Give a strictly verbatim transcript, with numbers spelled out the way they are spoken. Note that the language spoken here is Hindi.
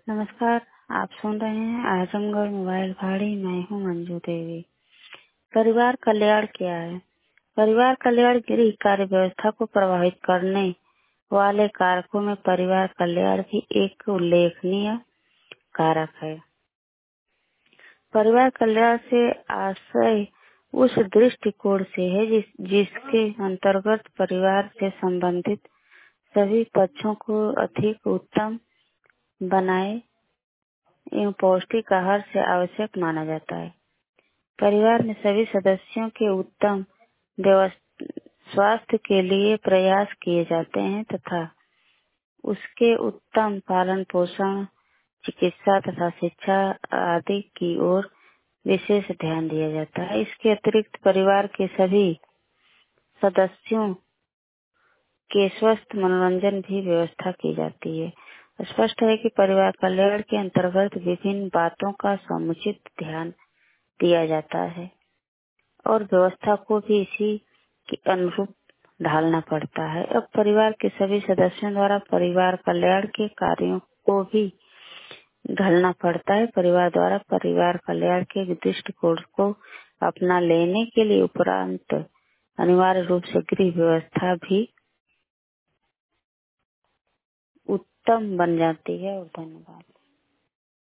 नमस्कार। आप सुन रहे हैं आजमगढ़ मोबाइल भाड़ी। मैं हूं मंजू देवी। परिवार कल्याण क्या है? परिवार कल्याण गृह कार्य व्यवस्था को प्रभावित करने वाले कारकों में परिवार कल्याण भी एक उल्लेखनीय कारक है। परिवार कल्याण से आशय उस दृष्टिकोण से है जिस, जिसके अंतर्गत परिवार से संबंधित सभी पक्षों को अधिक उत्तम बनाए एवं पौष्टिक आहार से आवश्यक माना जाता है। परिवार में सभी सदस्यों के उत्तम स्वास्थ्य के लिए प्रयास किए जाते हैं तथा उसके उत्तम पालन पोषण, चिकित्सा तथा शिक्षा आदि की ओर विशेष ध्यान दिया जाता है। इसके अतिरिक्त परिवार के सभी सदस्यों के स्वस्थ मनोरंजन भी व्यवस्था की जाती है। स्पष्ट है कि परिवार कल्याण के अंतर्गत विभिन्न बातों का समुचित ध्यान दिया जाता है और व्यवस्था को भी इसी के अनुरूप ढालना पड़ता है। अब परिवार के सभी सदस्यों द्वारा परिवार कल्याण के कार्यों को भी ढालना पड़ता है। परिवार द्वारा परिवार कल्याण के दृष्टिकोण को अपना लेने के लिए उपरांत अनिवार्य रूप से गृह व्यवस्था भी उत्तम बन जाती है। और धन्यवाद।